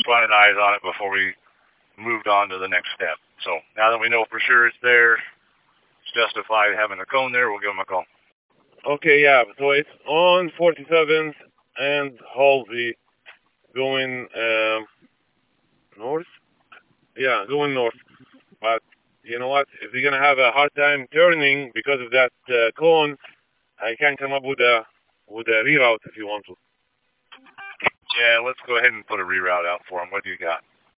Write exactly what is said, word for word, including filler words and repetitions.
wanted eyes on it before we moved on to the next step. So now that we know for sure it's there, it's justified having a cone there, we'll give them a call. Okay, yeah, so it's on forty-seventh and Halsey going um, north? Yeah, going north. But you know what? If you're gonna have a hard time turning because of that uh, cone, I can come up with a with a reroute if you want to. Yeah, let's go ahead and put a reroute out for them. What do you got?